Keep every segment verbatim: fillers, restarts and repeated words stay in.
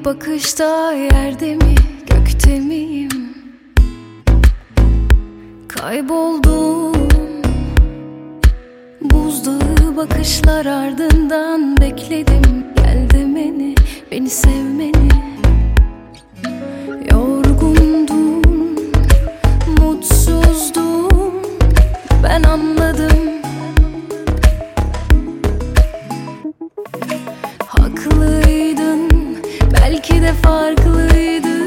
bakışta yerde mi gökte miyim? Kayboldum buzdağı bakışlar ardından bekledim. Gel demeni, beni sevmeni. Yorgundum, mutsuzdum, ben anladım. Haklıydın, belki de farklıydık.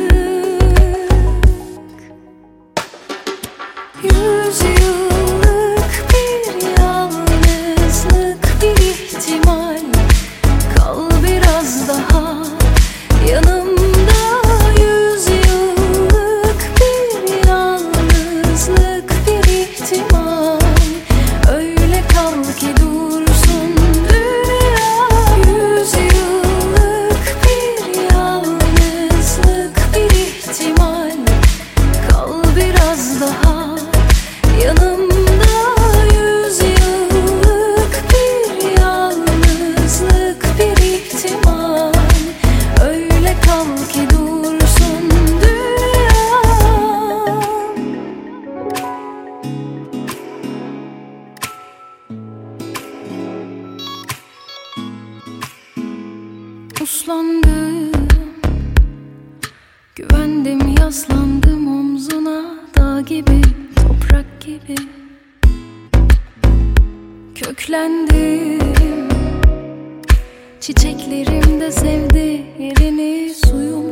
Yüz yıllık bir yalnızlık, bir ihtimal. Kal biraz daha yanımda. Yüz yıllık bir yalnızlık, bir ihtimal. Öyle kal ki dursun dünya. Yüz yıllık bir yalnızlık, bir ihtimal. Kal biraz daha yanımda. Yüz yıllık bir yalnızlık, bir ihtimal. Öyle kal ki dursun dünya. Uslandım, güvendim, yaslandım omzuna. Dağ gibi, toprak gibi köklendim. Çiçeklerim de sevdi yerini, suyum